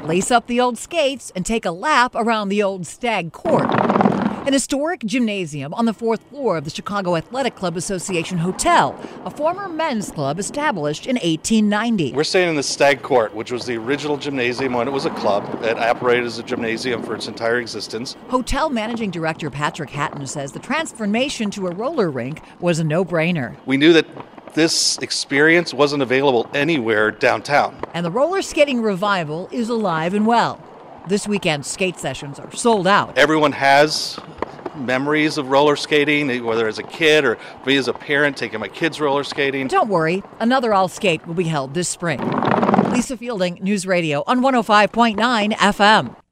Lace up the old skates and take a lap around the old Stag Court, an historic gymnasium on the fourth floor of the Chicago Athletic Club Association Hotel, a former men's club established in 1890. We're staying in the Stag Court, which was the original gymnasium when it was a club. It operated as a gymnasium for its entire existence. Hotel managing director Patrick Hatton says the transformation to a roller rink was a no-brainer. We knew that this experience wasn't available anywhere downtown. And the roller skating revival is alive and well. This weekend's skate sessions are sold out. Everyone has memories of roller skating, whether as a kid or me as a parent taking my kids roller skating. Don't worry, another All Skate will be held this spring. Lisa Fielding, News Radio on 105.9 FM.